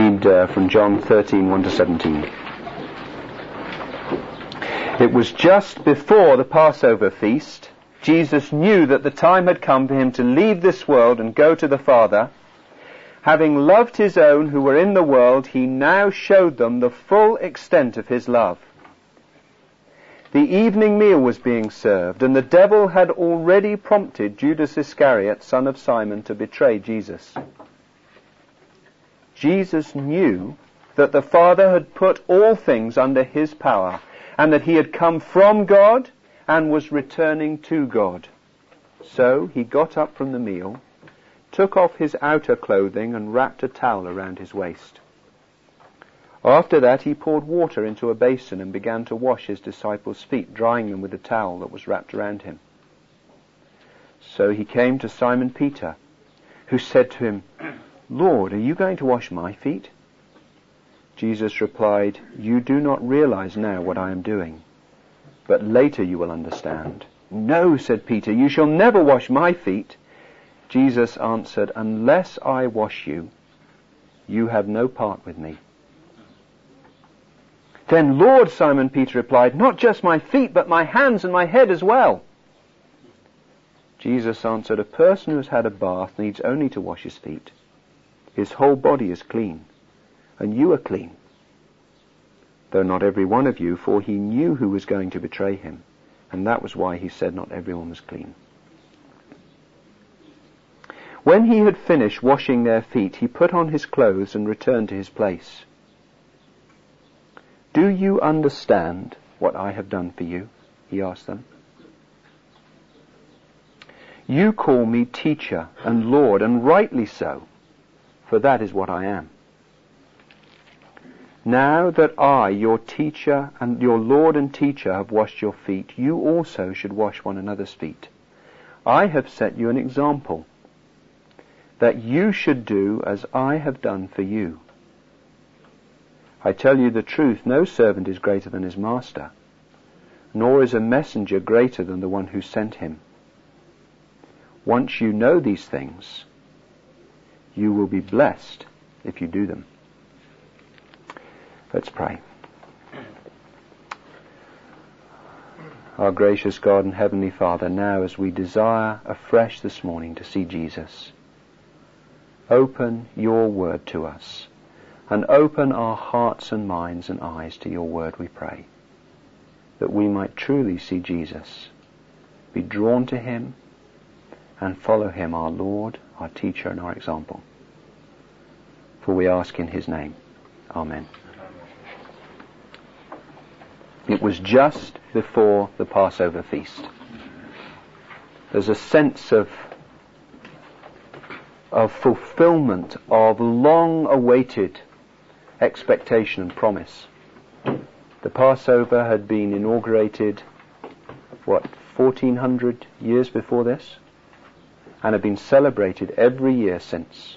read from John 13, 1 to 17. It was just before the Passover feast. Jesus knew that the time had come for him to leave this world and go to the Father. Having loved his own who were in the world, he now showed them the full extent of his love. The evening meal was being served, and the devil had already prompted Judas Iscariot, son of Simon, to betray Jesus. Jesus knew that the Father had put all things under his power, and that he had come from God and was returning to God. So he got up from the meal, took off his outer clothing, and wrapped a towel around his waist. After that he poured water into a basin and began to wash his disciples' feet, drying them with the towel that was wrapped around him. So he came to Simon Peter, who said to him, "Lord, are you going to wash my feet?" Jesus replied, "You do not realize now what I am doing, but later you will understand." "No," said Peter, "you shall never wash my feet." Jesus answered, "Unless I wash you, you have no part with me." "Then, Lord," Simon Peter replied, "not just my feet, but my hands and my head as well." Jesus answered, "A person who has had a bath needs only to wash his feet. His whole body is clean, and you are clean, though not every one of you, for he knew who was going to betray him, and that was why he said not everyone was clean." When he had finished washing their feet, he put on his clothes and returned to his place. "Do you understand what I have done for you?" he asked them. "You call me teacher and Lord, and rightly so, for that is what I am. Now that I, your teacher and your Lord and teacher, have washed your feet, you also should wash one another's feet. I have set you an example, that you should do as I have done for you. I tell you the truth, no servant is greater than his master, nor is a messenger greater than the one who sent him. Once you know these things, you will be blessed if you do them." Let's pray. Our gracious God and Heavenly Father, now as we desire afresh this morning to see Jesus, open your word to us, and open our hearts and minds and eyes to your word, we pray, that we might truly see Jesus, be drawn to him, and follow him, our Lord, our teacher, and our example. For we ask in his name. Amen. It was just before the Passover feast. There's a sense of fulfillment of long-awaited expectation and promise. The Passover had been inaugurated, 1400 years before this, and had been celebrated every year since.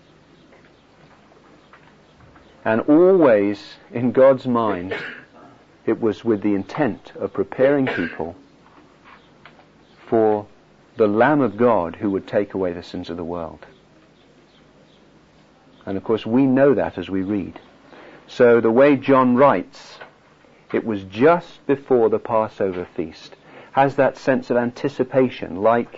And always, in God's mind, it was with the intent of preparing people for the Lamb of God who would take away the sins of the world. And of course we know that as we read. So the way John writes, it was just before the Passover feast, has that sense of anticipation, like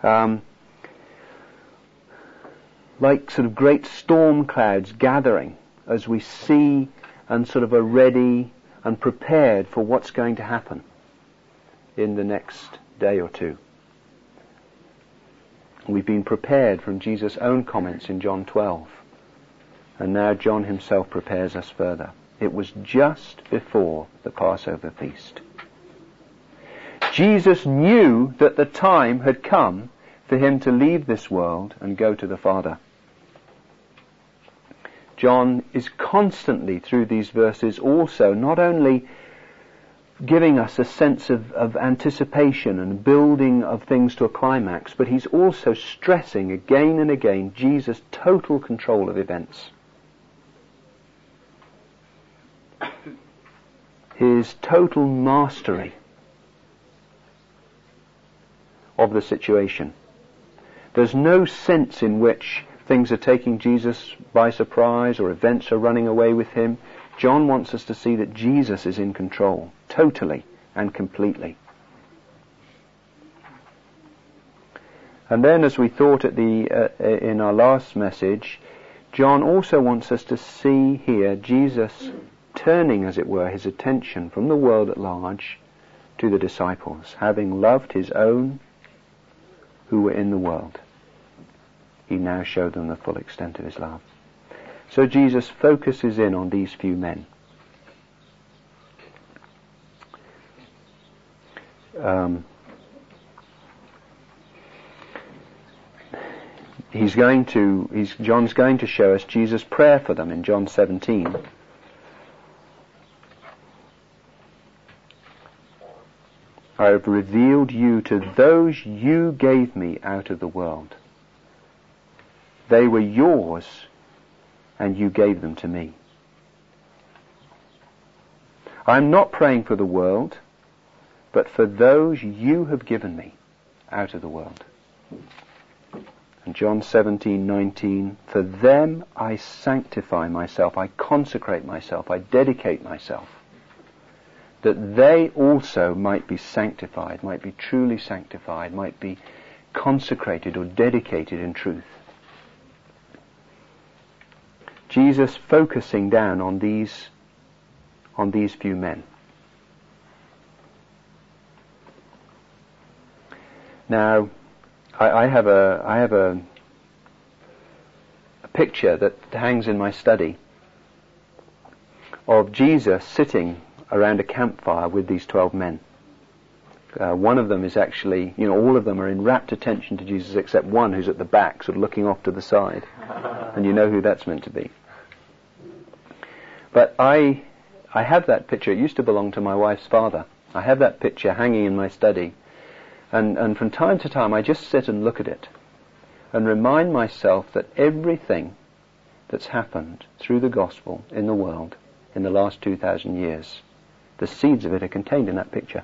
sort of great storm clouds gathering as we see and sort of are ready and prepared for what's going to happen in the next day or two. We've been prepared from Jesus' own comments in John 12. And now John himself prepares us further. It was just before the Passover feast. Jesus knew that the time had come for him to leave this world and go to the Father. John is constantly, through these verses, also not only giving us a sense of anticipation and building of things to a climax, but he's also stressing again and again Jesus' total control of events. His total mastery of the situation. There's no sense in which things are taking Jesus by surprise or events are running away with him. John wants us to see that Jesus is in control, totally and completely. And then, as we thought at in our last message, John also wants us to see here Jesus turning, as it were, his attention from the world at large to the disciples, having loved his own who were in the world. He now showed them the full extent of his love. So Jesus focuses in on these few men. John's going to show us Jesus' prayer for them in John 17. I have revealed you to those you gave me out of the world. They were yours, and you gave them to me. I am not praying for the world, but for those you have given me out of the world. And John 17:19, for them I sanctify myself, I consecrate myself, I dedicate myself, that they also might be sanctified, might be truly sanctified, might be consecrated or dedicated in truth. Jesus focusing down on these few men. Now, I have a picture that hangs in my study of Jesus sitting around a campfire with these 12 men. One of them is actually, all of them are in rapt attention to Jesus except one who's at the back, sort of looking off to the side. And you know who that's meant to be. But I have that picture. It used to belong to my wife's father. I have that picture hanging in my study. And from time to time I just sit and look at it and remind myself that everything that's happened through the gospel in the world in the last 2,000 years, the seeds of it are contained in that picture.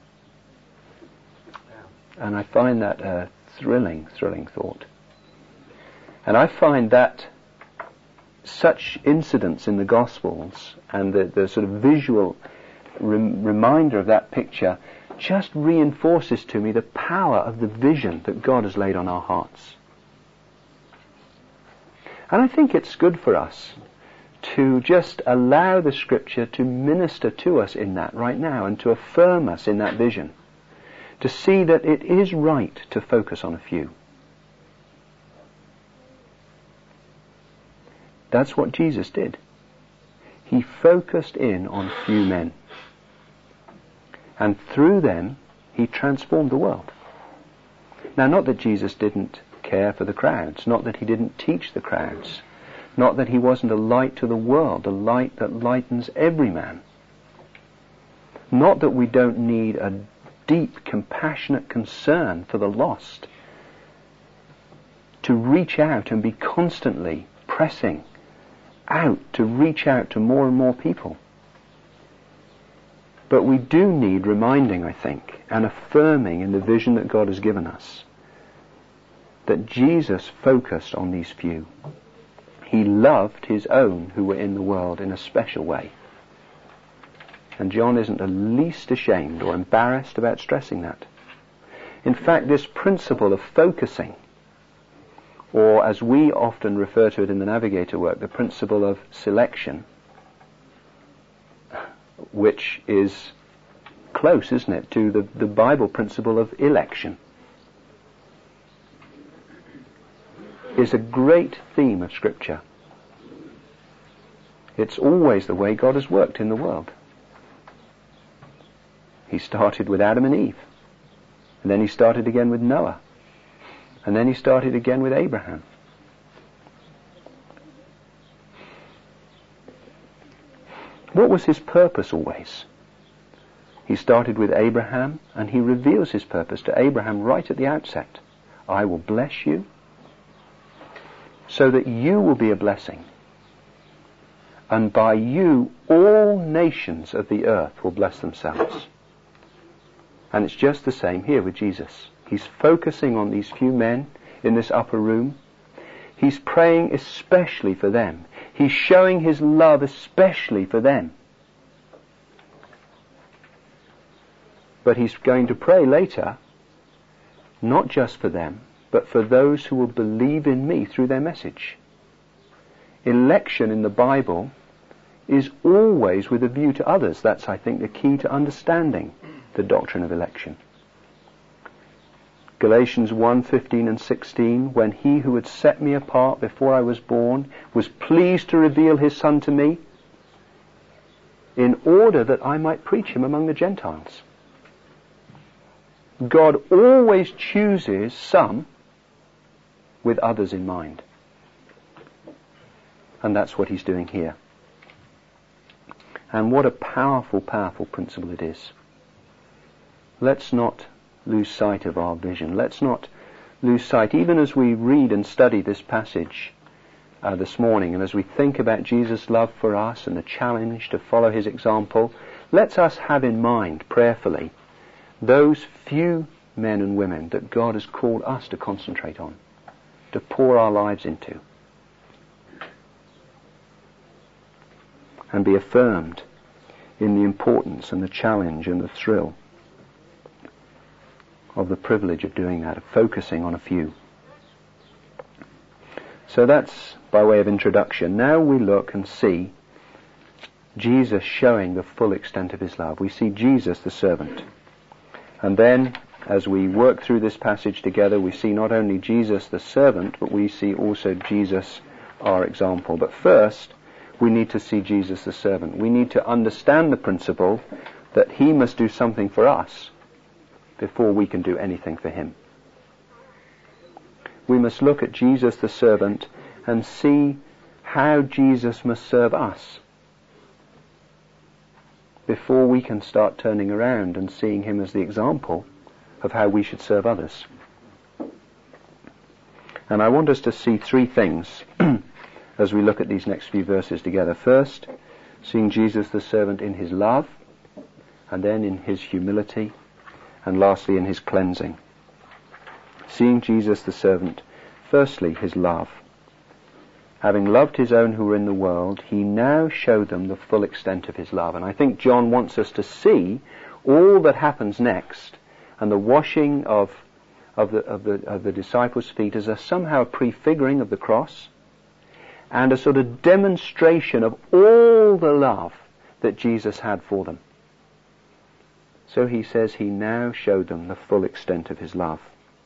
And I find that a thrilling thought. And I find that such incidents in the Gospels and the sort of visual reminder of that picture just reinforces to me the power of the vision that God has laid on our hearts. And I think it's good for us to just allow the Scripture to minister to us in that right now and to affirm us in that vision. To see that it is right to focus on a few. That's what Jesus did. He focused in on few men. And through them, he transformed the world. Now, not that Jesus didn't care for the crowds, not that he didn't teach the crowds, not that he wasn't a light to the world, a light that lightens every man. Not that we don't need a deep, compassionate concern for the lost, to reach out and be constantly pressing out to reach out to more and more people. But we do need reminding, I think, and affirming in the vision that God has given us, that Jesus focused on these few. He loved his own who were in the world in a special way. And John isn't the least ashamed or embarrassed about stressing that. In fact, this principle of focusing, or as we often refer to it in the Navigator work, the principle of selection, which is close, isn't it, to the Bible principle of election, is a great theme of Scripture. It's always the way God has worked in the world. He started with Adam and Eve, and then he started again with Noah, and then he started again with Abraham. What was his purpose always? He started with Abraham, and he reveals his purpose to Abraham right at the outset. I will bless you so that you will be a blessing, and by you all nations of the earth will bless themselves. And it's just the same here with Jesus. He's focusing on these few men in this upper room. He's praying especially for them. He's showing his love especially for them. But he's going to pray later, not just for them, but for those who will believe in me through their message. Election in the Bible is always with a view to others. That's, I think, the key to understanding the doctrine of election. Galatians 1:15 and 16, when he who had set me apart before I was born was pleased to reveal his Son to me in order that I might preach him among the Gentiles. God always chooses some with others in mind. And that's what he's doing here. And what a powerful, powerful principle it is. Let's not lose sight of our vision. Let's not lose sight, even as we read and study this passage this morning, and as we think about Jesus' love for us and the challenge to follow his example, let us have in mind prayerfully those few men and women that God has called us to concentrate on, to pour our lives into, and be affirmed in the importance and the challenge and the thrill of the privilege of doing that, of focusing on a few. So that's by way of introduction. Now we look and see Jesus showing the full extent of his love. We see Jesus the servant. And then, as we work through this passage together, we see not only Jesus the servant, but we see also Jesus our example. But first, we need to see Jesus the servant. We need to understand the principle that he must do something for us before we can do anything for him. We must look at Jesus the servant and see how Jesus must serve us before we can start turning around and seeing him as the example of how we should serve others. And I want us to see three things as we look at these next few verses together. First, seeing Jesus the servant in his love, and then in his humility, and lastly in his cleansing. Seeing Jesus the servant, firstly his love. Having loved his own who were in the world, he now showed them the full extent of his love. And I think John wants us to see all that happens next, and the washing of the disciples' feet as somehow a prefiguring of the cross, and a sort of demonstration of all the love that Jesus had for them. So he says he now showed them the full extent of his love.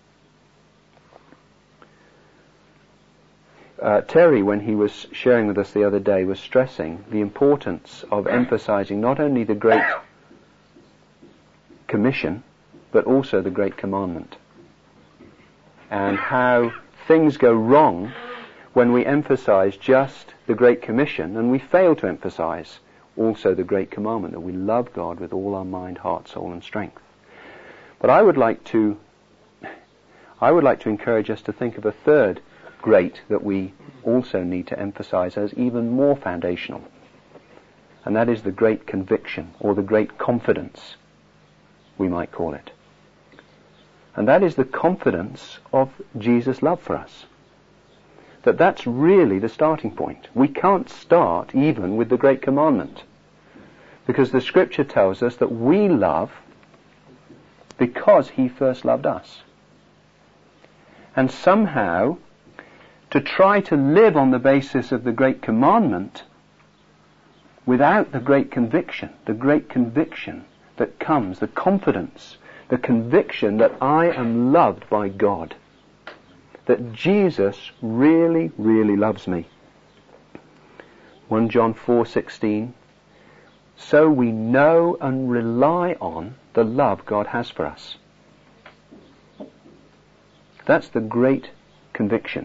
Terry, when he was sharing with us the other day, was stressing the importance of emphasizing not only the Great Commission, but also the Great Commandment. And how things go wrong when we emphasize just the Great Commission and we fail to emphasize also the Great Commandment, that we love God with all our mind, heart, soul and strength. But I would like to encourage us to think of a third great that we also need to emphasize as even more foundational. And that is the great conviction, or the great confidence, we might call it. And that is the confidence of Jesus' love for us. That's really the starting point. We can't start even with the Great Commandment, because the Scripture tells us that we love because he first loved us. And somehow, to try to live on the basis of the Great Commandment without the great conviction that comes, the confidence, the conviction that I am loved by God, that Jesus really, really loves me. 1 John 4:16, so we know and rely on the love God has for us. That's the great conviction,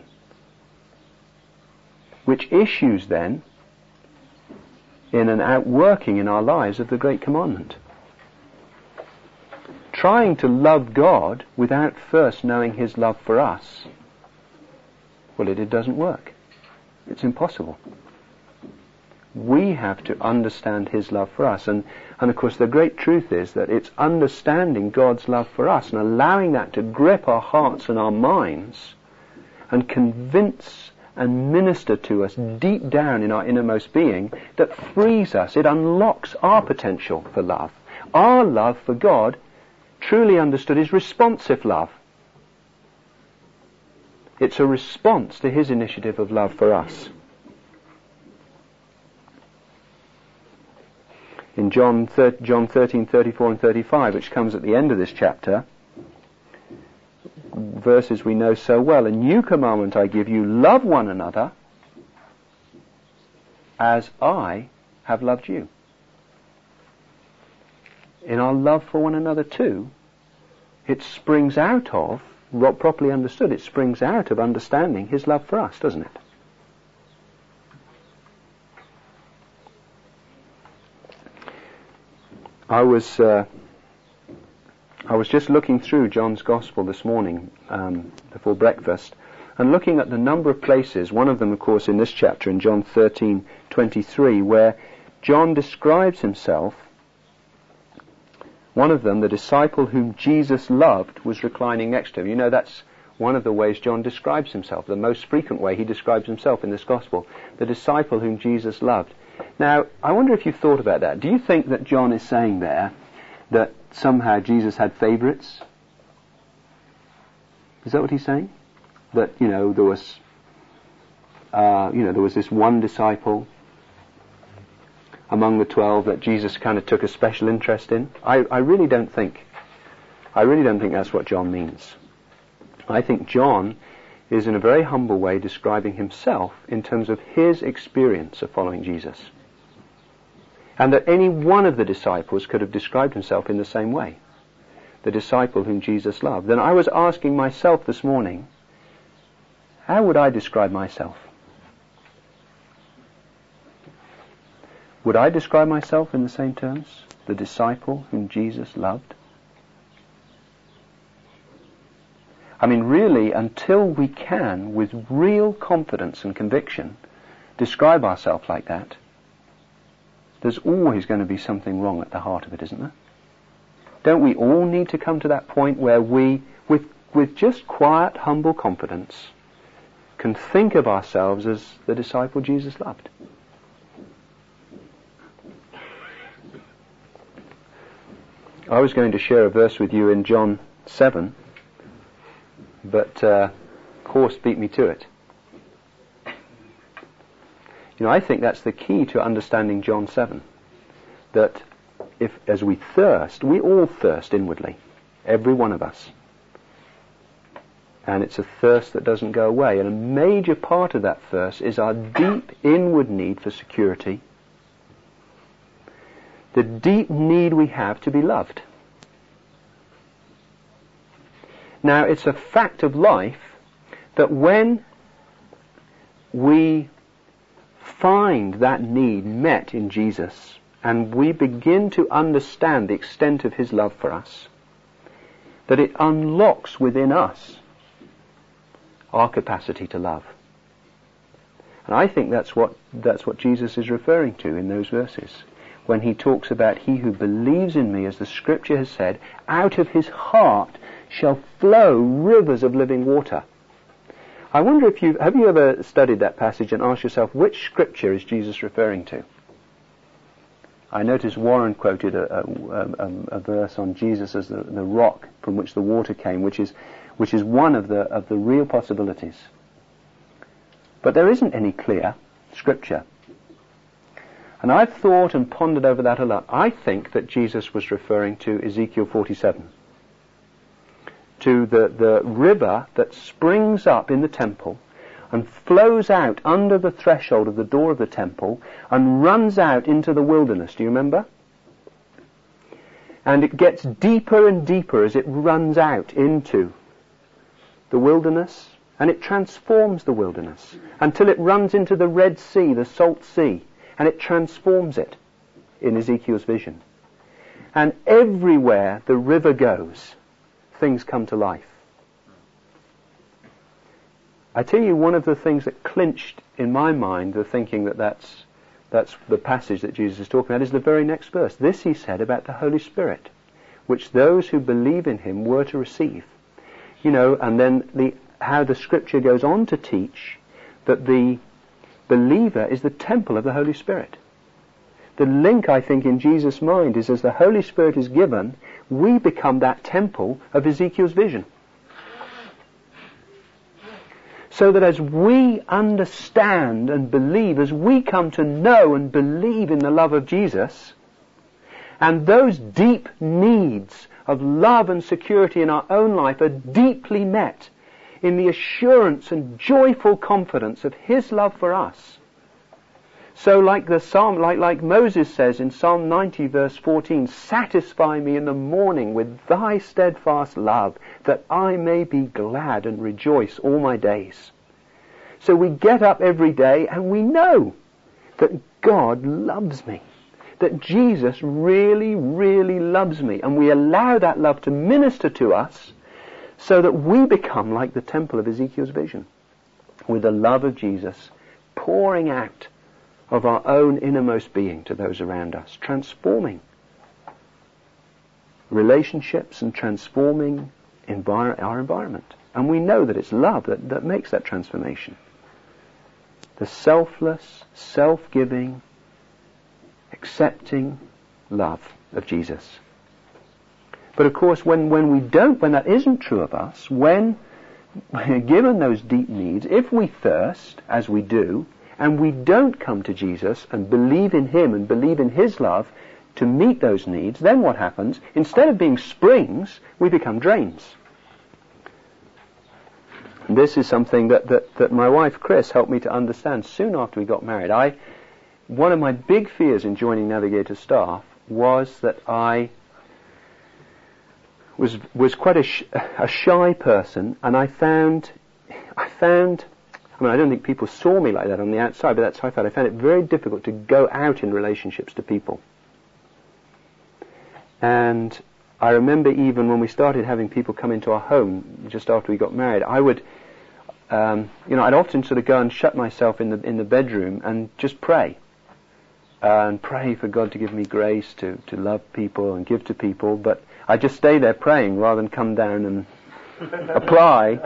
which issues then in an outworking in our lives of the Great Commandment. Trying to love God without first knowing his love for us, well, it doesn't work. It's impossible. We have to understand his love for us. And of course the great truth is that it's understanding God's love for us and allowing that to grip our hearts and our minds and convince and minister to us deep down in our innermost being that frees us. It unlocks our potential for love. Our love for God, truly understood, is responsive love. It's a response to his initiative of love for us. In John 13:34 and 35, which comes at the end of this chapter, verses we know so well, "A new commandment I give you, love one another as I have loved you." In our love for one another too, it springs out of, properly understood, it springs out of understanding his love for us, doesn't it? I was just looking through John's Gospel this morning before breakfast, and looking at the number of places, one of them of course in this chapter in John 13:23, where John describes himself. One of them, the disciple whom Jesus loved, was reclining next to him. You know, that's one of the ways John describes himself, the most frequent way he describes himself in this Gospel, the disciple whom Jesus loved. Now, I wonder if you've thought about that. Do you think that John is saying there that somehow Jesus had favourites? Is that what he's saying? That, there was this one disciple among the 12 that Jesus kind of took a special interest in? I really don't think that's what John means. I think John is in a very humble way describing himself in terms of his experience of following Jesus. And that any one of the disciples could have described himself in the same way. The disciple whom Jesus loved. And I was asking myself this morning, how would I describe myself? Would I describe myself in the same terms? The disciple whom Jesus loved? I mean, really, until we can, with real confidence and conviction, describe ourselves like that, there's always going to be something wrong at the heart of it, isn't there? Don't we all need to come to that point where we, with just quiet, humble confidence, can think of ourselves as the disciple Jesus loved? I was going to share a verse with you in John 7, but course beat me to it. I think that's the key to understanding John 7. That as we thirst, we all thirst inwardly, every one of us. And it's a thirst that doesn't go away. And a major part of that thirst is our deep inward need for security. The deep need we have to be loved. Now, it's a fact of life that when we find that need met in Jesus and we begin to understand the extent of his love for us, that it unlocks within us our capacity to love. And I think that's what Jesus is referring to in those verses when he talks about he who believes in me, as the scripture has said, out of his heart shall flow rivers of living water. I wonder if have you ever studied that passage and asked yourself, which scripture is Jesus referring to? I noticed Warren quoted a verse on Jesus as the rock from which the water came, which is one of the real possibilities. But there isn't any clear scripture. And I've thought and pondered over that a lot. I think that Jesus was referring to Ezekiel 47. To the river that springs up in the temple and flows out under the threshold of the door of the temple and runs out into the wilderness. Do you remember? And it gets deeper and deeper as it runs out into the wilderness, and it transforms the wilderness until it runs into the Red Sea, the Salt Sea, and it transforms it in Ezekiel's vision. And everywhere the river goes, things come to life. I tell you, one of the things that clinched in my mind the thinking that's the passage that Jesus is talking about is the very next verse. This he said about the Holy Spirit, which those who believe in him were to receive. And then how the scripture goes on to teach that the believer is the temple of the Holy Spirit. The link, I think, in Jesus' mind is as the Holy Spirit is given, we become that temple of Ezekiel's vision. So that as we understand and believe, as we come to know and believe in the love of Jesus, and those deep needs of love and security in our own life are deeply met in the assurance and joyful confidence of His love for us. So like the Psalm, like Moses says in Psalm 90 verse 14, satisfy me in the morning with thy steadfast love, that I may be glad and rejoice all my days. So we get up every day and we know that God loves me, that Jesus really, really loves me, and we allow that love to minister to us so that we become like the temple of Ezekiel's vision, with the love of Jesus pouring out of our own innermost being to those around us, transforming relationships and transforming our environment. And we know that it's love that makes that transformation. The selfless, self-giving, accepting love of Jesus. But of course, when that isn't true of us, when given those deep needs, if we thirst, as we do, and we don't come to Jesus and believe in Him and believe in His love to meet those needs, then what happens? Instead of being springs, we become drains. And this is something that my wife Chris helped me to understand soon after we got married. One of my big fears in joining Navigator staff was that I was quite a shy person, and I found, I mean, I don't think people saw me like that on the outside, but that's how I felt. I found it very difficult to go out in relationships to people. And I remember even when we started having people come into our home just after we got married, I would, I'd often sort of go and shut myself in the bedroom and just pray. And pray for God to give me grace to love people and give to people, but I just stay there praying rather than come down and apply,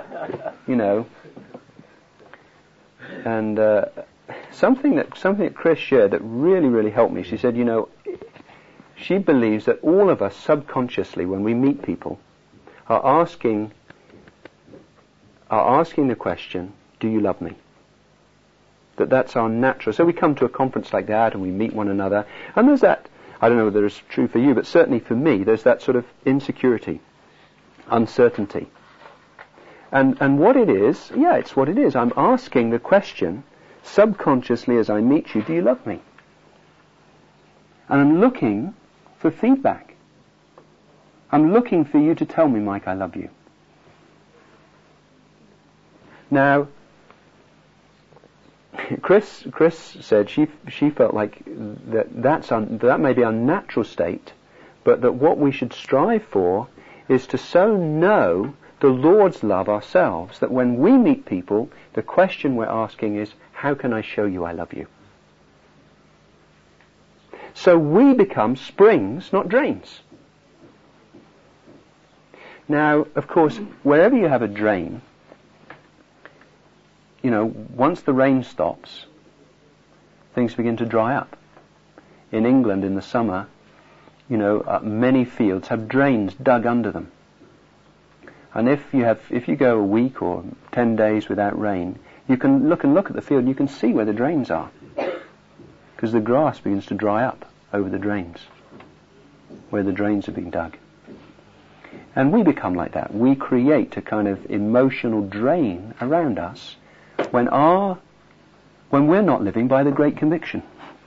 And something that Chris shared that really, really helped me. She said, she believes that all of us subconsciously, when we meet people, are asking the question, do you love me? That's our natural. So we come to a conference like that and we meet one another, and there's that, I don't know whether it's true for you, but certainly for me, there's that sort of insecurity, uncertainty. And what it is, it's what it is. I'm asking the question, subconsciously as I meet you, do you love me? And I'm looking for feedback. I'm looking for you to tell me, Mike, I love you. Now, Chris said she felt like that may be our natural state, but that what we should strive for is to so know the Lord's love ourselves that when we meet people, the question we're asking is, how can I show you I love you? So we become springs, not drains. Now, of course, wherever you have a drain, once the rain stops, things begin to dry up. In England in the summer, many fields have drains dug under them. And if you go a week or 10 days without rain, you can look at the field and you can see where the drains are. Because the grass begins to dry up over the drains, where the drains are being dug. And we become like that. We create a kind of emotional drain around us when we're not living by the great conviction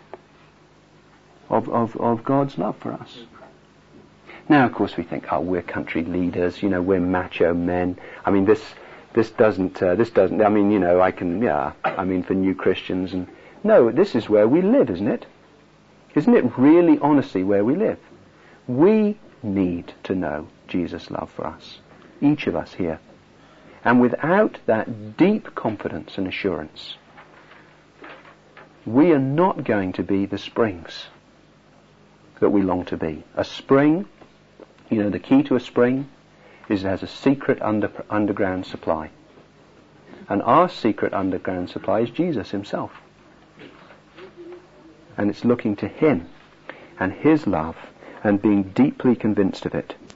of God's love for us. Now, of course, we think, we're country leaders, we're macho men. I mean, this doesn't, I mean, for new Christians. And no, this is where we live, isn't it? Isn't it really, honestly, where we live? We need to know Jesus' love for us, each of us here. And without that deep confidence and assurance, we are not going to be the springs that we long to be. A spring, the key to a spring is it has a secret underground supply. And our secret underground supply is Jesus himself. And it's looking to him and his love and being deeply convinced of it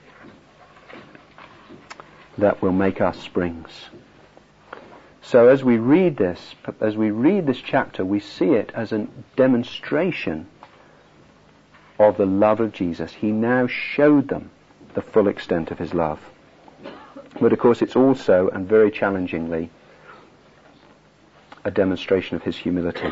that will make us springs. So as we read this chapter, we see it as a demonstration of the love of Jesus. He now showed them the full extent of his love. But of course it's also, and very challengingly, a demonstration of his humility.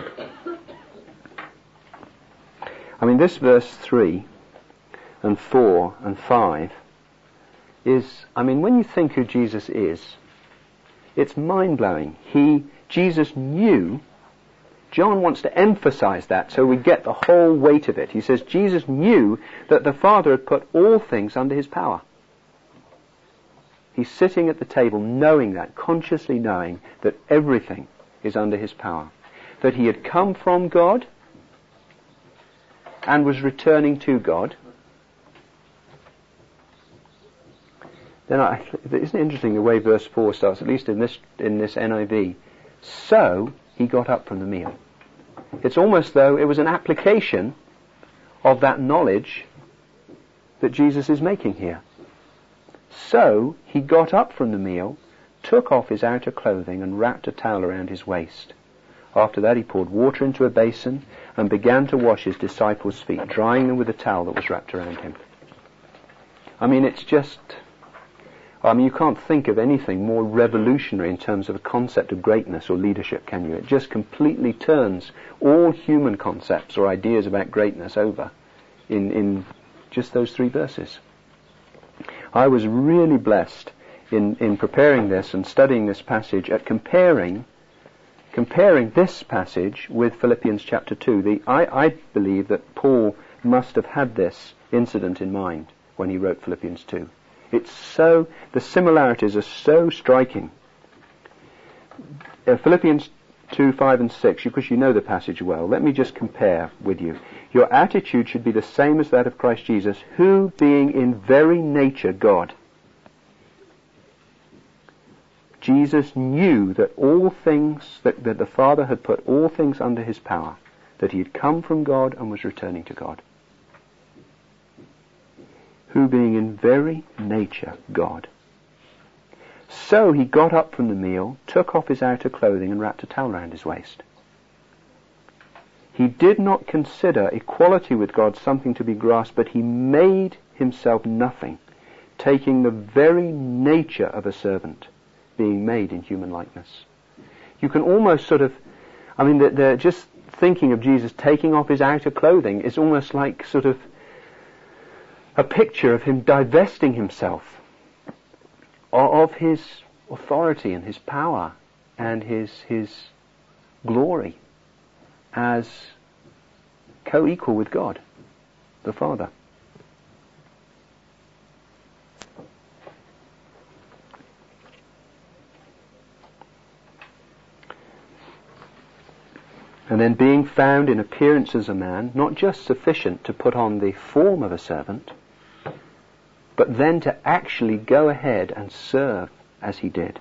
I mean, this verse 3 and 4 and 5 is, I mean, when you think who Jesus is, it's mind-blowing. Jesus knew, John wants to emphasize that so we get the whole weight of it. He says Jesus knew that the Father had put all things under his power. He's sitting at the table knowing that, consciously knowing that everything is under his power. That he had come from God and was returning to God. Then isn't it interesting the way verse 4 starts, at least in this NIV? So he got up from the meal. It's almost though it was an application of that knowledge that Jesus is making here. So he got up from the meal, took off his outer clothing and wrapped a towel around his waist. After that he poured water into a basin and began to wash his disciples' feet, drying them with a towel that was wrapped around him. I mean, it's just... you can't think of anything more revolutionary in terms of a concept of greatness or leadership, can you? It just completely turns all human concepts or ideas about greatness over in just those 3 verses. I was really blessed in preparing this and studying this passage at comparing this passage with Philippians chapter 2. I believe that Paul must have had this incident in mind when he wrote Philippians 2. The similarities are so striking. Philippians 2, 5 and 6, because you know the passage well. Let me just compare with you. Your attitude should be the same as that of Christ Jesus, who being in very nature God. Jesus knew that all things, that the Father had put all things under his power, that he had come from God and was returning to God. Who being in very nature God. So he got up from the meal, took off his outer clothing and wrapped a towel around his waist. He did not consider equality with God something to be grasped, but he made himself nothing, taking the very nature of a servant, being made in human likeness. You can almost they're just thinking of Jesus taking off his outer clothing is almost like sort of a picture of him divesting himself of his authority and his power and his glory as co-equal with God, the Father. And then being found in appearance as a man, not just sufficient to put on the form of a servant, but then to actually go ahead and serve as he did.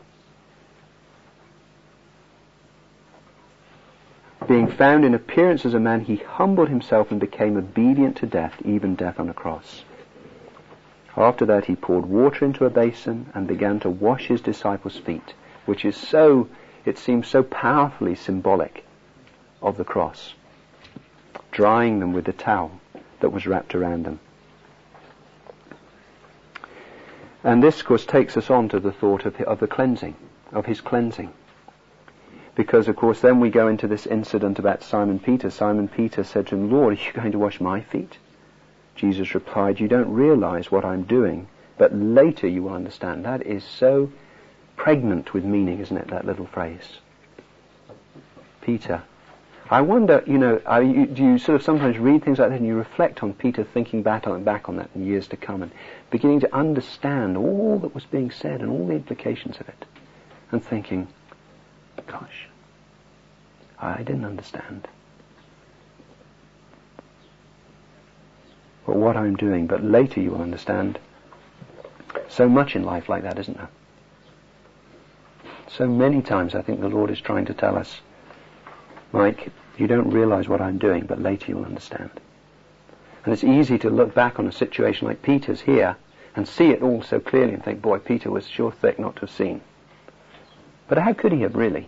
Being found in appearance as a man, he humbled himself and became obedient to death, even death on a cross. After that he poured water into a basin and began to wash his disciples' feet, which is it seems so powerfully symbolic of the cross, drying them with the towel that was wrapped around them. And this, of course, takes us on to the thought of the cleansing, of his cleansing. Because, of course, then we go into this incident about Simon Peter. Simon Peter said to him, Lord, are you going to wash my feet? Jesus replied, you don't realize what I'm doing, but later you will understand. That is so pregnant with meaning, isn't it, that little phrase? Peter. I wonder, do you sort of sometimes read things like that and you reflect on Peter thinking back on that in years to come and beginning to understand all that was being said and all the implications of it and thinking, gosh, I didn't understand what I'm doing, but later you will understand. So much in life like that, isn't there? So many times I think the Lord is trying to tell us, Mike, you don't realize what I'm doing, but later you'll understand. And it's easy to look back on a situation like Peter's here and see it all so clearly and think, boy, Peter was sure thick not to have seen. But how could he have really?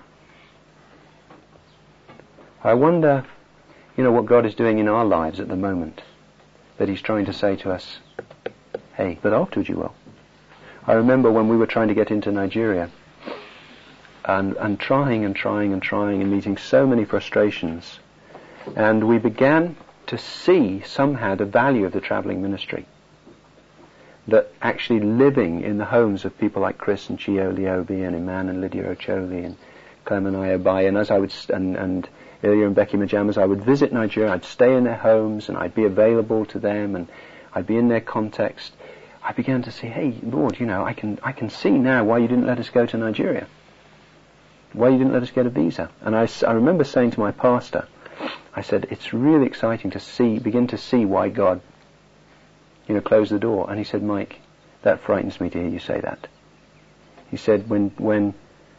I wonder, what God is doing in our lives at the moment, that he's trying to say to us, hey, but afterwards you will. I remember when we were trying to get into Nigeria, and trying and meeting so many frustrations, and we began to see somehow the value of the travelling ministry. That actually living in the homes of people like Chris and Chio Liobi and Iman and Lydia Ocholi and Clement Ayobai, and as I would and Ilya and Becky Majamas, I would visit Nigeria, I'd stay in their homes and I'd be available to them and I'd be in their context. I began to see, hey Lord, I can see now why you didn't let us go to Nigeria. Why you didn't let us get a visa. And I remember saying to my pastor, I said, it's really exciting to begin to see why God, closed the door. And he said, Mike, that frightens me to hear you say that. He said, when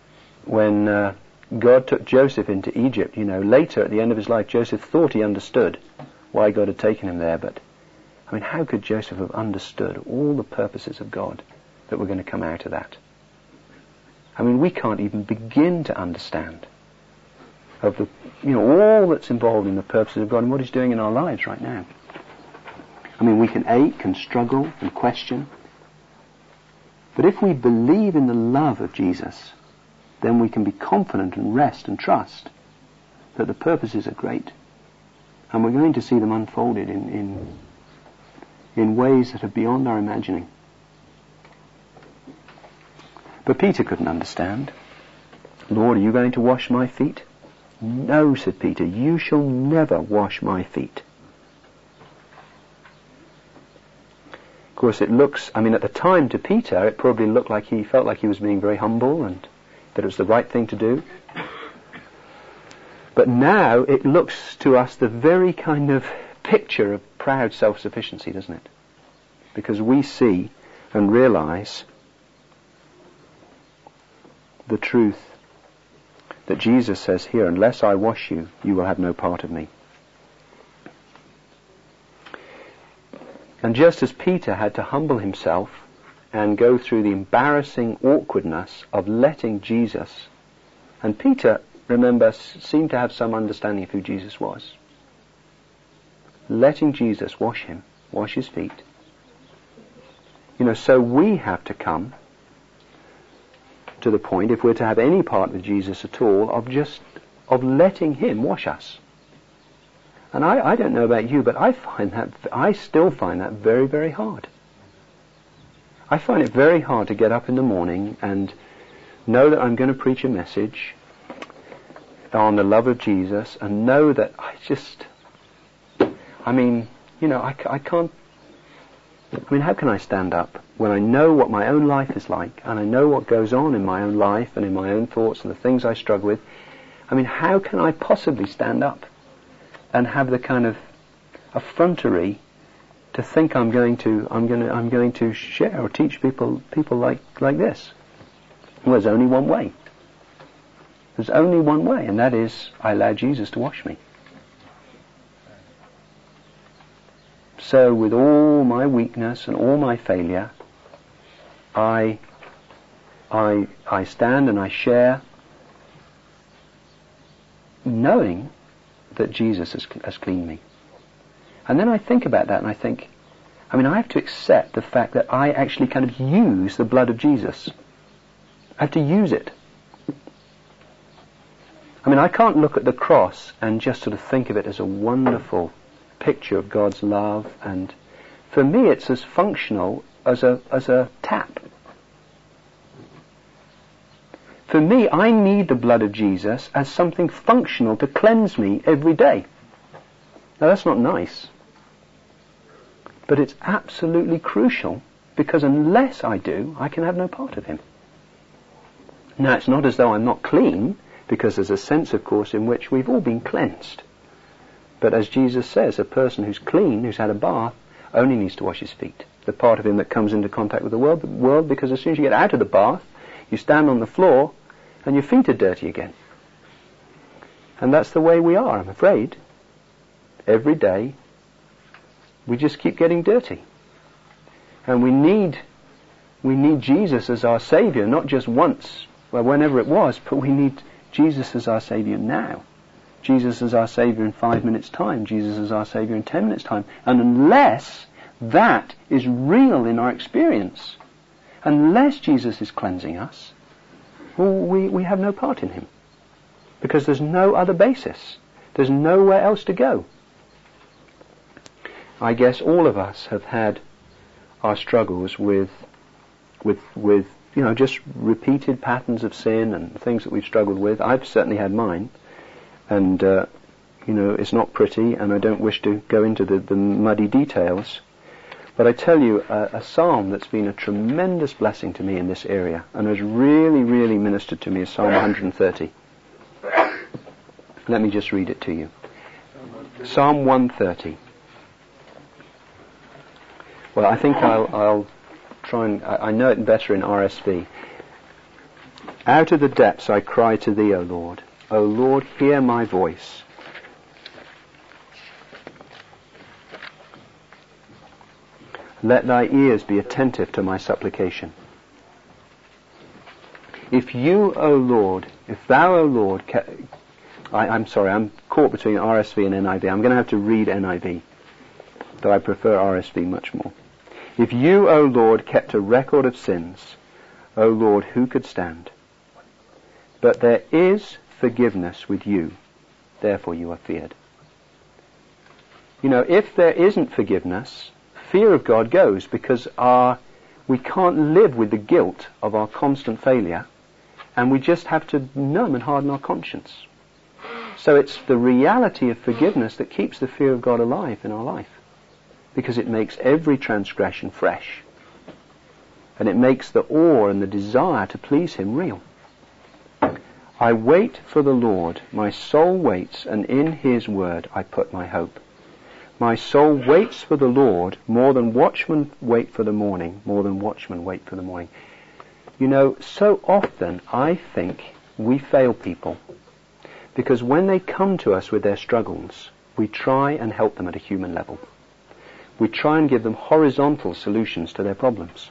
God took Joseph into Egypt, later at the end of his life, Joseph thought he understood why God had taken him there. But, how could Joseph have understood all the purposes of God that were going to come out of that? We can't even begin to understand of the, all that's involved in the purposes of God and what he's doing in our lives right now. We can ache and struggle and question. But if we believe in the love of Jesus, then we can be confident and rest and trust that the purposes are great. And we're going to see them unfolded in ways that are beyond our imagining. But Peter couldn't understand. Lord, are you going to wash my feet? No, said Peter, you shall never wash my feet. Of course, it looks, at the time to Peter, it probably looked like he felt like he was being very humble and that it was the right thing to do. But now it looks to us the very kind of picture of proud self-sufficiency, doesn't it? Because we see and realize the truth that Jesus says here, unless I wash you, you will have no part of me. And just as Peter had to humble himself and go through the embarrassing awkwardness of letting Jesus, and Peter, remember, seemed to have some understanding of who Jesus was, letting Jesus wash him, wash his feet. So we have to come to the point, if we're to have any part with Jesus at all, of letting him wash us. And I don't know about you, but I still find that very, very hard. I find it very hard to get up in the morning and know that I'm going to preach a message on the love of Jesus and know that I can't, how can I stand up when I know what my own life is like and I know what goes on in my own life and in my own thoughts and the things I struggle with? How can I possibly stand up and have the kind of effrontery to think I'm going to share or teach people like this? Well, there's only one way. There's only one way, and that is I allow Jesus to wash me. So with all my weakness and all my failure, I stand and I share, knowing that Jesus has cleaned me. And then I think about that and I think, I have to accept the fact that I actually kind of use the blood of Jesus. I have to use it. I can't look at the cross and just sort of think of it as a wonderful picture of God's love, and for me it's as functional as a tap. For me, I need the blood of Jesus as something functional to cleanse me every day. Now that's not nice, but it's absolutely crucial, because unless I do, I can have no part of him. Now it's not as though I'm not clean, because there's a sense, of course, in which we've all been cleansed. But as Jesus says, a person who's clean, who's had a bath, only needs to wash his feet. The part of him that comes into contact with the world, because as soon as you get out of the bath, you stand on the floor, and your feet are dirty again. And that's the way we are, I'm afraid. Every day, we just keep getting dirty. And we need Jesus as our Saviour, not just once, well, whenever it was, but we need Jesus as our Saviour now. Jesus as our Saviour in 5 minutes' time. Jesus as our Saviour in 10 minutes' time. And unless that is real in our experience, unless Jesus is cleansing us, well, we have no part in him. Because there's no other basis. There's nowhere else to go. I guess all of us have had our struggles with just repeated patterns of sin and things that we've struggled with. I've certainly had mine. And, it's not pretty, and I don't wish to go into the muddy details. But I tell you, a psalm that's been a tremendous blessing to me in this area, and has really, really ministered to me, is Psalm 130. Let me just read it to you. Psalm 130. Well, I think I'll try and... I know it better in RSV. Out of the depths I cry to thee, O Lord. O Lord, hear my voice. Let thy ears be attentive to my supplication. If you, O Lord, if thou, O Lord... I'm sorry, I'm caught between RSV and NIV. I'm going to have to read NIV, though I prefer RSV much more. If you, O Lord, kept a record of sins, O Lord, who could stand? But there is forgiveness with you, therefore you are feared. If there isn't forgiveness, fear of God goes, because we can't live with the guilt of our constant failure, and we just have to numb and harden our conscience. So it's the reality of forgiveness that keeps the fear of God alive in our life, because it makes every transgression fresh, and it makes the awe and the desire to please him real. I wait for the Lord, my soul waits, and in his word I put my hope. My soul waits for the Lord more than watchmen wait for the morning, more than watchmen wait for the morning. So often I think we fail people, because when they come to us with their struggles, we try and help them at a human level. We try and give them horizontal solutions to their problems.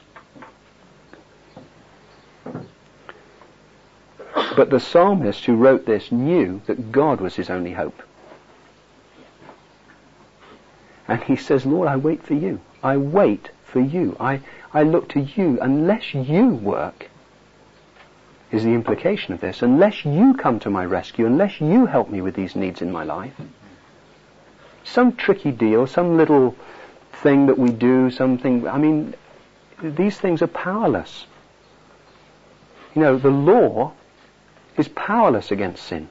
But the psalmist who wrote this knew that God was his only hope. And he says, Lord, I wait for you. I wait for you. I look to you. Unless you work, is the implication of this. Unless you come to my rescue, unless you help me with these needs in my life, some tricky deal, some little thing that we do, something, these things are powerless. The law is powerless against sin.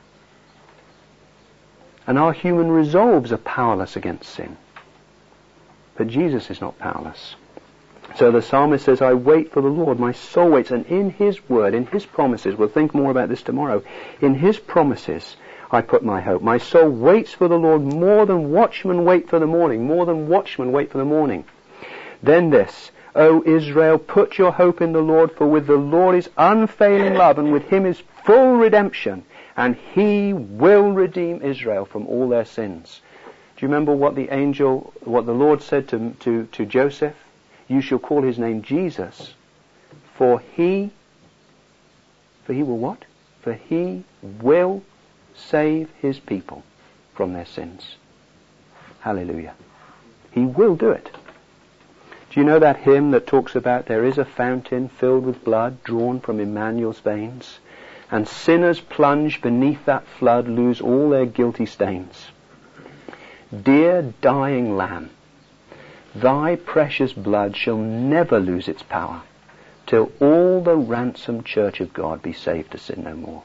And our human resolves are powerless against sin. But Jesus is not powerless. So the psalmist says, I wait for the Lord, my soul waits, and in his word, in his promises, we'll think more about this tomorrow, in his promises I put my hope. My soul waits for the Lord more than watchmen wait for the morning, more than watchmen wait for the morning. Then this, O Israel, put your hope in the Lord, for with the Lord is unfailing love, and with him is full redemption, and he will redeem Israel from all their sins. Do you remember what the Lord said to Joseph? You shall call his name Jesus, for he will what? For he will save his people from their sins. Hallelujah. He will do it. Do you know that hymn that talks about there is a fountain filled with blood drawn from Emmanuel's veins, and sinners plunge beneath that flood lose all their guilty stains? Dear dying Lamb, thy precious blood shall never lose its power till all the ransomed church of God be saved to sin no more.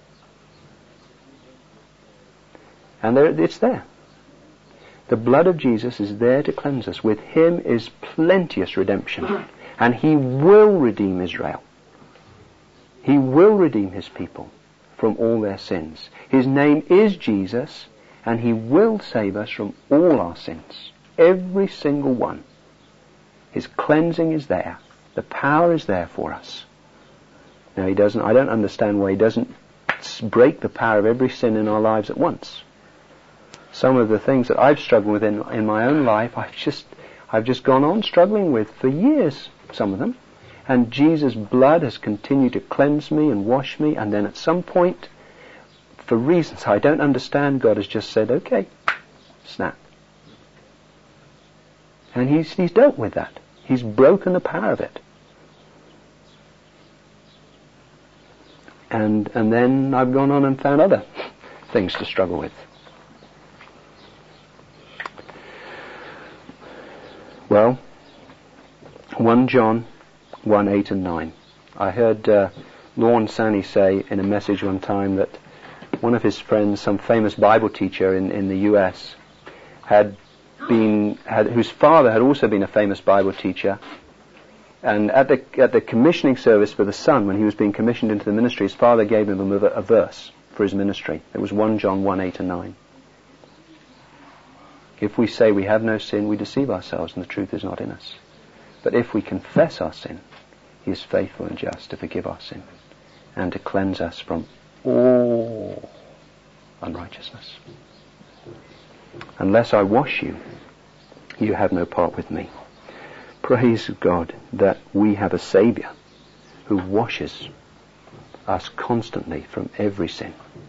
And it's there. The blood of Jesus is there to cleanse us. With him is plenteous redemption. And he will redeem Israel. He will redeem his people from all their sins. His name is Jesus, and he will save us from all our sins. Every single one. His cleansing is there. The power is there for us. Now He doesn't, I don't understand why He doesn't break the power of every sin in our lives at once. Some of the things that I've struggled with in my own life, I've just gone on struggling with for years, some of them. And Jesus' blood has continued to cleanse me and wash me, and then at some point, for reasons I don't understand, God has just said, okay, snap. And He's dealt with that. He's broken the power of it. And then I've gone on and found other things to struggle with. Well, 1 John 1, 8 and 9. I heard Lorne Sanney say in a message one time that one of his friends, some famous Bible teacher in the US, whose father had also been a famous Bible teacher, and at the commissioning service for the son, when he was being commissioned into the ministry, his father gave him a verse for his ministry. It was 1 John 1, 8 and 9. If we say we have no sin, we deceive ourselves and the truth is not in us. But if we confess our sin, He is faithful and just to forgive our sin and to cleanse us from all unrighteousness. Unless I wash you, you have no part with me. Praise God that we have a Saviour who washes us constantly from every sin.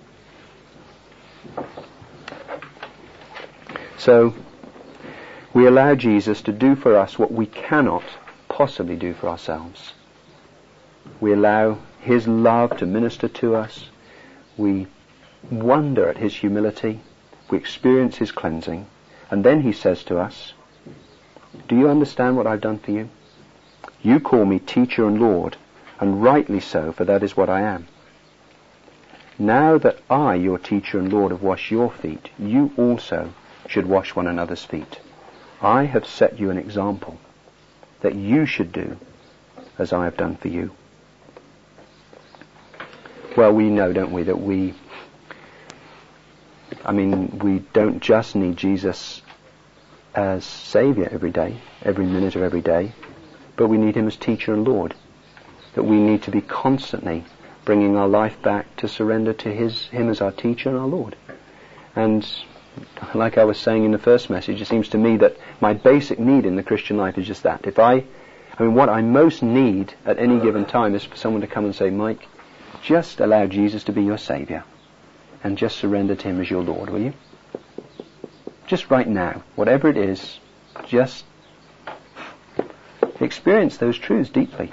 So, we allow Jesus to do for us what we cannot possibly do for ourselves. We allow His love to minister to us. We wonder at His humility. We experience His cleansing. And then He says to us, do you understand what I've done for you? You call me teacher and Lord, and rightly so, for that is what I am. Now that I, your teacher and Lord, have washed your feet, you also should wash one another's feet. I have set you an example that you should do as I have done for you. Well, we know, don't we, that we don't just need Jesus as Saviour every day, every minute of every day, but we need Him as teacher and Lord. That we need to be constantly bringing our life back to surrender to Him as our teacher and our Lord. And like I was saying in the first message, it seems to me that my basic need in the Christian life is just that. What I most need at any given time is for someone to come and say, Mike, just allow Jesus to be your Saviour and just surrender to Him as your Lord, will you? Just right now, whatever it is, just experience those truths deeply.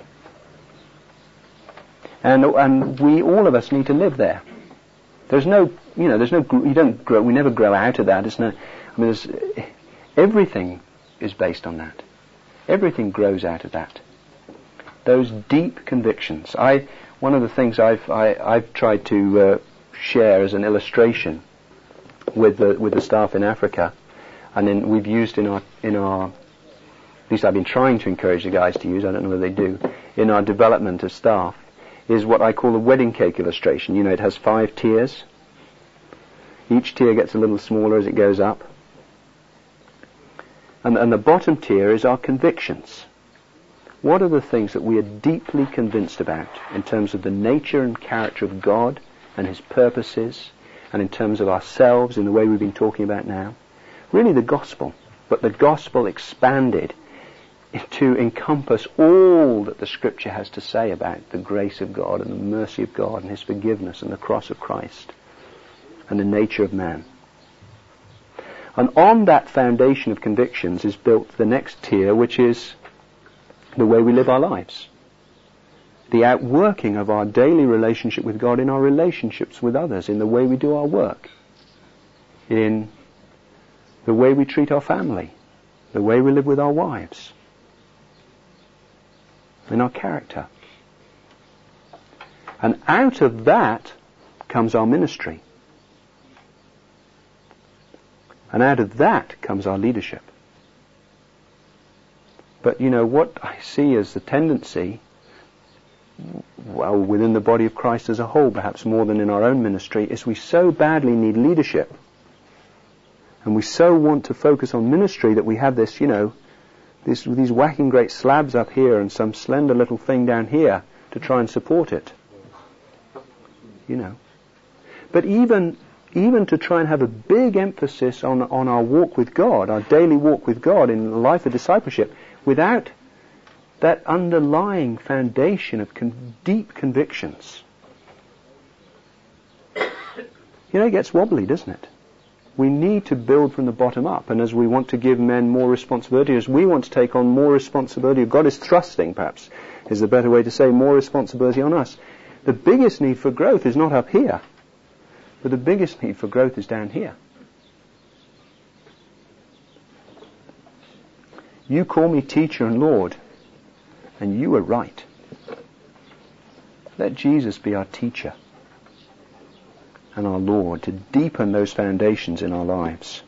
And we, all of us, need to live there. We never grow out of that. Everything is based on that. Everything grows out of that. Those deep convictions. One of the things I've tried to share as an illustration with the staff in Africa, and then we've used in our at least I've been trying to encourage the guys to use, I don't know whether they do, in our development of staff, is what I call the wedding cake illustration. It has 5 tiers. Each tier gets a little smaller as it goes up. And the bottom tier is our convictions. What are the things that we are deeply convinced about in terms of the nature and character of God and His purposes, and in terms of ourselves in the way we've been talking about now? Really the gospel, but the gospel expanded to encompass all that the Scripture has to say about the grace of God and the mercy of God and His forgiveness and the cross of Christ and the nature of man. And on that foundation of convictions is built the next tier, which is the way we live our lives. The outworking of our daily relationship with God in our relationships with others, in the way we do our work, in the way we treat our family, the way we live with our wives, in our character. And out of that comes our ministry. And out of that comes our leadership. But what I see as the tendency, within the body of Christ as a whole, perhaps more than in our own ministry, is we so badly need leadership. And we so want to focus on ministry that we have this, these whacking great slabs up here and some slender little thing down here to try and support it. you know. But even to try and have a big emphasis on our walk with God, our daily walk with God in the life of discipleship, without that underlying foundation of deep convictions, you know, it gets wobbly, doesn't it? We need to build from the bottom up, and as we want to give men more responsibility, as we want to take on more responsibility, God is thrusting, perhaps, is the better way to say, more responsibility on us. The biggest need for growth is not up here, but the biggest need for growth is down here. You call me teacher and Lord, and you are right. Let Jesus be our teacher and our Lord, to deepen those foundations in our lives.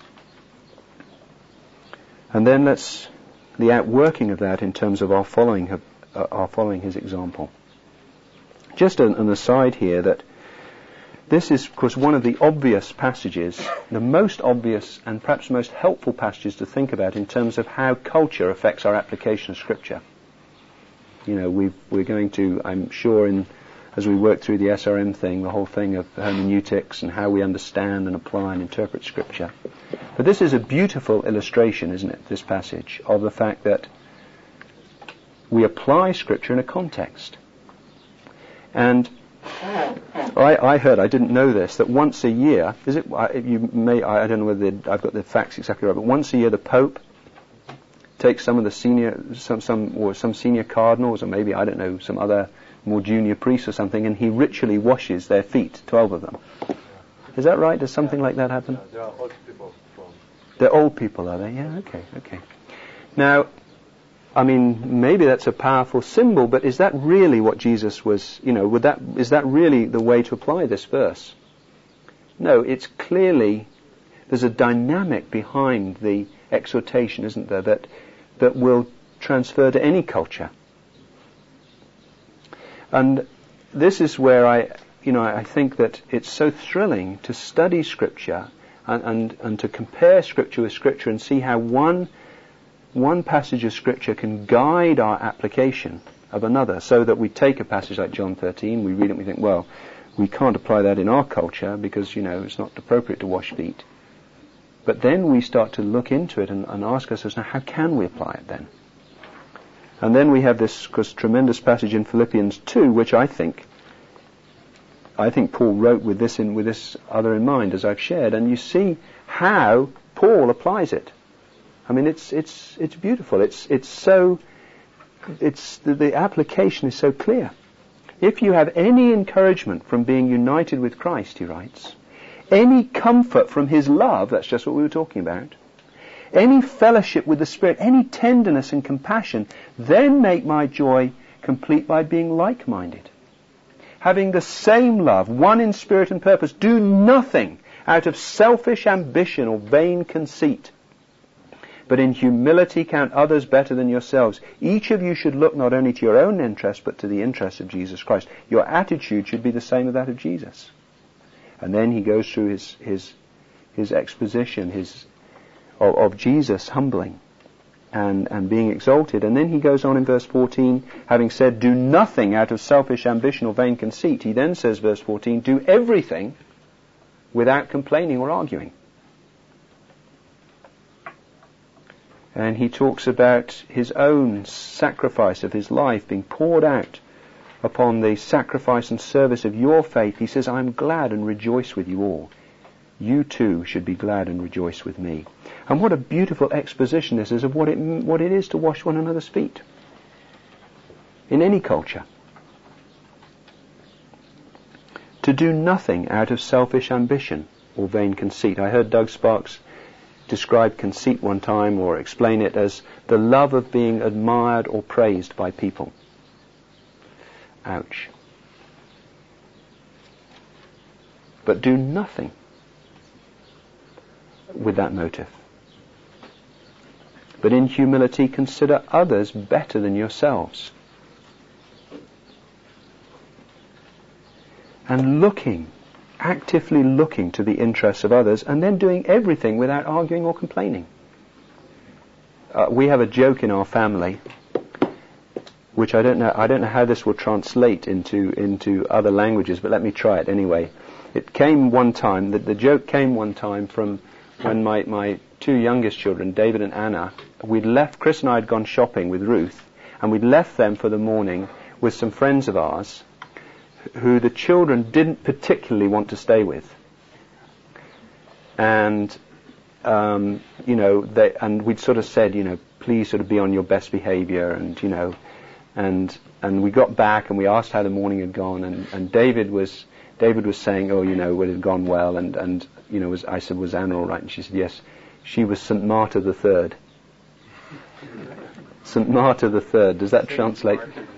And then the outworking of that in terms of our following His example. Just an aside here, that this is, of course, one of the obvious passages, the most obvious and perhaps most helpful passages to think about in terms of how culture affects our application of Scripture. You know, we're going to, I'm sure, as we work through the SRM thing, the whole thing of hermeneutics and how we understand and apply and interpret Scripture. But this is a beautiful illustration, isn't it, this passage, of the fact that we apply Scripture in a context. And I heard, I didn't know this, that once a year, I don't know whether I've got the facts exactly right, but once a year the Pope takes some of the some senior cardinals, or maybe, I don't know, some other more junior priests or something, and he ritually washes their feet, 12 of them. Is that right? Does something like that happen? They are old people. They're old people, are they? Yeah, okay. Now, I mean, maybe that's a powerful symbol, but is that really what Jesus was, you know, is that really the way to apply this verse? No, it's clearly, there's a dynamic behind the exhortation, isn't there, that will transfer to any culture. And this is where I think that it's so thrilling to study Scripture and to compare Scripture with Scripture and see how one passage of Scripture can guide our application of another, so that we take a passage like John 13, we read it and we think, well, we can't apply that in our culture because, you know, it's not appropriate to wash feet. But then we start to look into it and ask ourselves, now, how can we apply it then? And then we have this, of course, tremendous passage in Philippians 2, which I think Paul wrote with this other in mind, as I've shared, and you see how Paul applies it. I mean, it's beautiful. The application is so clear. If you have any encouragement from being united with Christ, he writes, any comfort from His love, that's just what we were talking about, any fellowship with the Spirit, any tenderness and compassion, then make my joy complete by being like-minded. Having the same love, one in spirit and purpose, do nothing out of selfish ambition or vain conceit, but in humility count others better than yourselves. Each of you should look not only to your own interest, but to the interest of Jesus Christ. Your attitude should be the same as that of Jesus. And then he goes through his exposition, of Jesus humbling and being exalted. And then he goes on in verse 14, having said, do nothing out of selfish ambition or vain conceit. He then says, verse 14, do everything without complaining or arguing. And he talks about his own sacrifice of his life being poured out upon the sacrifice and service of your faith. He says, I am glad and rejoice with you all. You too should be glad and rejoice with me. And what a beautiful exposition this is of what it is to wash one another's feet. In any culture. To do nothing out of selfish ambition or vain conceit. I heard Doug Sparks describe conceit one time, or explain it as the love of being admired or praised by people. Ouch. But do nothing with that motive. But in humility consider others better than yourselves. And actively looking to the interests of others, and then doing everything without arguing or complaining. We have a joke in our family. which I don't know how this will translate into other languages, but let me try it anyway. It came one time, the joke came one time from when my two youngest children, David and Anna, Chris and I had gone shopping with Ruth, and we'd left them for the morning with some friends of ours who the children didn't particularly want to stay with. And, and we'd sort of said, please sort of be on your best behavior, and we got back and we asked how the morning had gone, and David was saying, it had gone well, and I said, was Anna all right? And she said, yes, she was St. Martyr the Third. St. Martyr the Third, does that translate?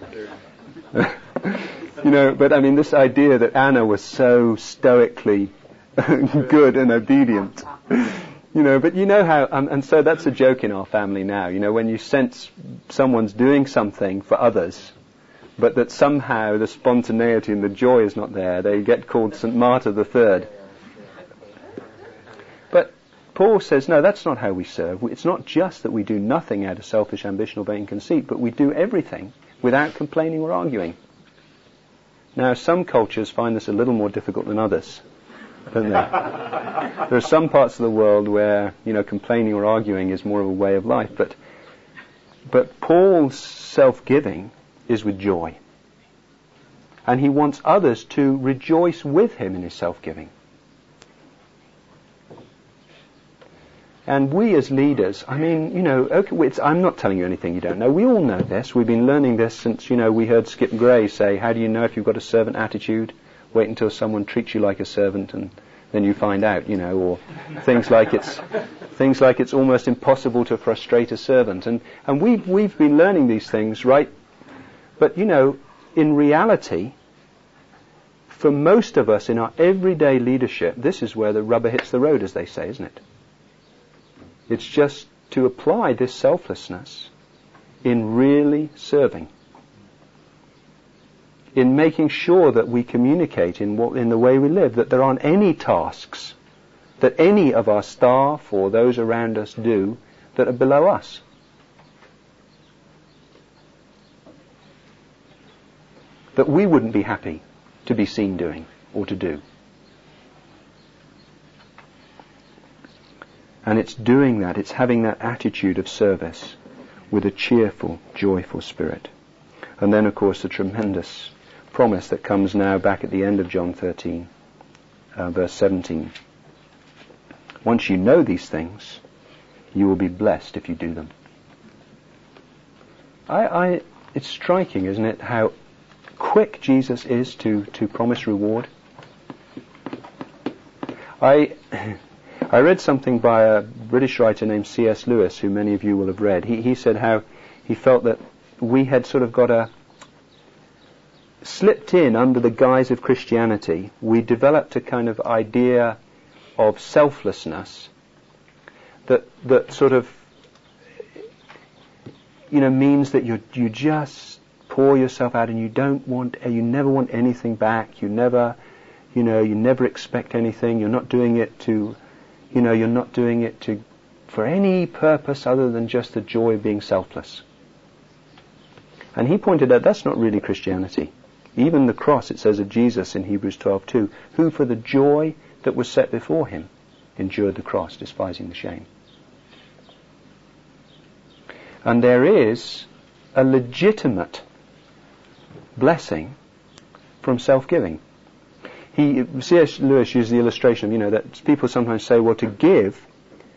But I mean, this idea that Anna was so stoically good and obedient, but how, and so that's a joke in our family now, when you sense someone's doing something for others, but that somehow the spontaneity and the joy is not there, they get called St. Martyr the Third. But Paul says, no, that's not how we serve. It's not just that we do nothing out of selfish ambition or vain conceit, but we do everything without complaining or arguing. Now, some cultures find this a little more difficult than others, don't they? There are some parts of the world where, complaining or arguing is more of a way of life, but Paul's self-giving is with joy. And he wants others to rejoice with him in his self-giving. And we as leaders, I'm not telling you anything you don't know. We all know this. We've been learning this since, we heard Skip Gray say, how do you know if you've got a servant attitude? Wait until someone treats you like a servant and then you find out, or things like it's almost impossible to frustrate a servant. And we've been learning these things, right? But, in reality, for most of us in our everyday leadership, this is where the rubber hits the road, as they say, isn't it? It's just to apply this selflessness in really serving, in making sure that we communicate in the way we live, that there aren't any tasks that any of our staff or those around us do that are below us. That we wouldn't be happy to be seen doing or to do. And it's doing that, it's having that attitude of service with a cheerful, joyful spirit. And then, of course, the tremendous promise that comes now back at the end of John 13, verse 17. Once you know these things, you will be blessed if you do them. It's striking, isn't it, how quick Jesus is to promise reward. I read something by a British writer named C.S. Lewis, who many of you will have read. He said how he felt that we had sort of slipped in under the guise of Christianity. We developed a kind of idea of selflessness that sort of, means that you just pour yourself out and you never want anything back. You never expect anything. You're not doing it for any purpose other than just the joy of being selfless. And he pointed out that's not really Christianity. Even the cross, it says of Jesus in Hebrews 12:2, who for the joy that was set before him endured the cross, despising the shame. And there is a legitimate blessing from self-giving. C.S. Lewis used the illustration of, that people sometimes say, well, to give,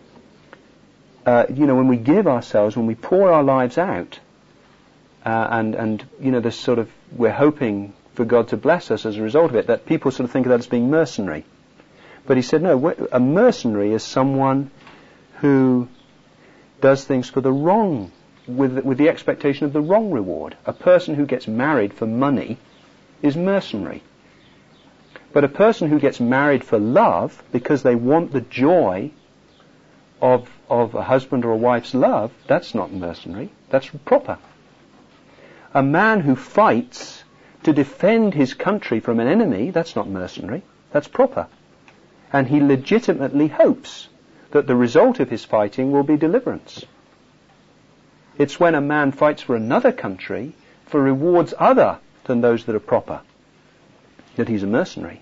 when we give ourselves, when we pour our lives out, and this sort of, we're hoping for God to bless us as a result of it, that people sort of think of that as being mercenary. But he said, no, a mercenary is someone who does things for the wrong, with the expectation of the wrong reward. A person who gets married for money is mercenary. But a person who gets married for love, because they want the joy of a husband or a wife's love, that's not mercenary, that's proper. A man who fights to defend his country from an enemy, that's not mercenary, that's proper. And he legitimately hopes that the result of his fighting will be deliverance. It's when a man fights for another country for rewards other than those that are proper, that he's a mercenary.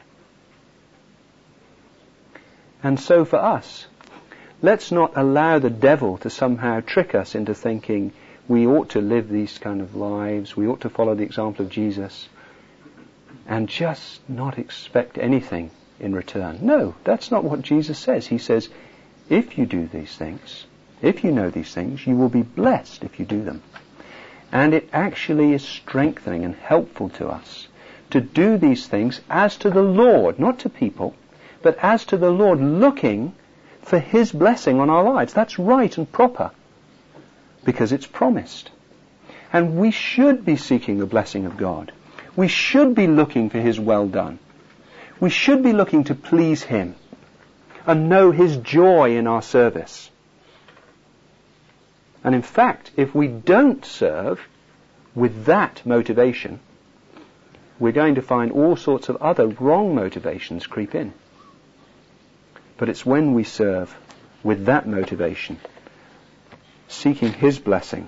And so for us, let's not allow the devil to somehow trick us into thinking we ought to live these kind of lives, we ought to follow the example of Jesus, and just not expect anything in return. No, that's not what Jesus says. He says, if you do these things, if you know these things, you will be blessed if you do them. And it actually is strengthening and helpful to us to do these things as to the Lord, not to people, but as to the Lord, looking for his blessing on our lives. That's right and proper, because it's promised. And we should be seeking the blessing of God. We should be looking for his well done. We should be looking to please him and know his joy in our service. And in fact, if we don't serve with that motivation, we're going to find all sorts of other wrong motivations creep in. But it's when we serve with that motivation, seeking his blessing,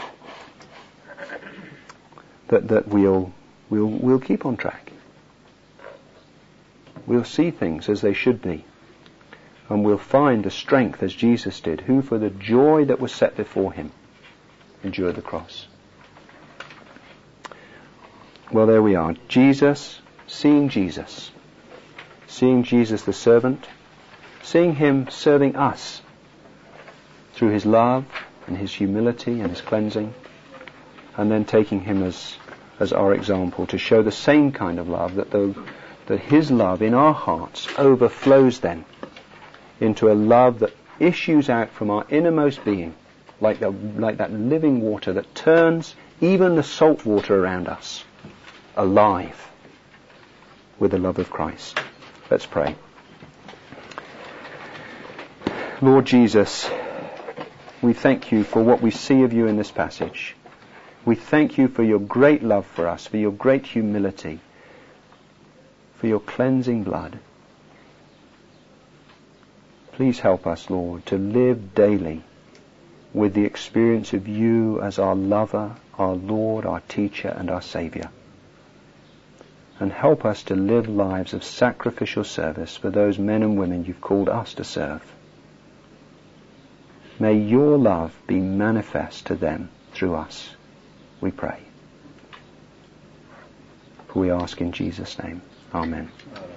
that we'll keep on track. We'll see things as they should be. And we'll find the strength as Jesus did, who for the joy that was set before him endured the cross. Well, there we are. Seeing Jesus the servant, seeing him serving us through his love and his humility and his cleansing, and then taking him as our example to show the same kind of love, that his love in our hearts overflows then into a love that issues out from our innermost being, like that living water that turns even the salt water around us alive with the love of Christ. Let's pray. Lord Jesus, we thank you for what we see of you in this passage. We thank you for your great love for us, for your great humility, for your cleansing blood. Please help us, Lord, to live daily with the experience of you as our lover, our Lord, our teacher, and our Saviour. And help us to live lives of sacrificial service for those men and women you've called us to serve. May your love be manifest to them through us, we pray. For we ask in Jesus' name. Amen.